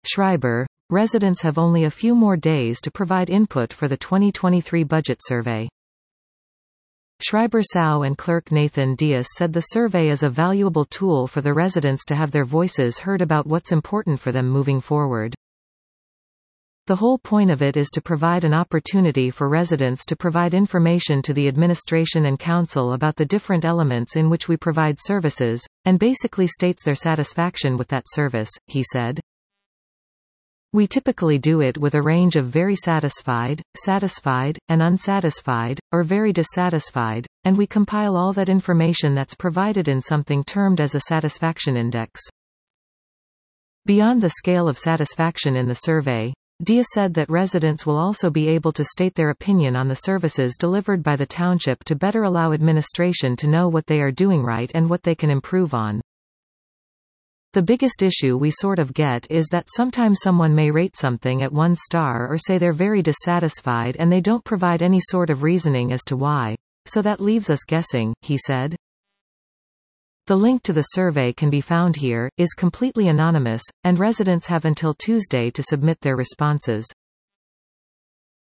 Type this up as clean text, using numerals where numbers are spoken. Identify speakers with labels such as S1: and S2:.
S1: Schreiber, residents have only a few more days to provide input for the 2023 budget survey. Schreiber Sau and clerk Nathan Diaz said the survey is a valuable tool for the residents to have their voices heard about what's important for them moving forward. The whole point of it is to provide an opportunity for residents to provide information to the administration and council about the different elements in which we provide services, and basically states their satisfaction with that service, he said. We typically do it with a range of very satisfied, satisfied, and unsatisfied, or very dissatisfied, and we compile all that information that's provided in something termed as a satisfaction index. Beyond the scale of satisfaction in the survey, Diaz said that residents will also be able to state their opinion on the services delivered by the township to better allow administration to know what they are doing right and what they can improve on. The biggest issue we sort of get is that sometimes someone may rate something at 1 star or say they're very dissatisfied and they don't provide any sort of reasoning as to why, so that leaves us guessing, he said. The link to the survey can be found here, is completely anonymous, and residents have until Tuesday to submit their responses.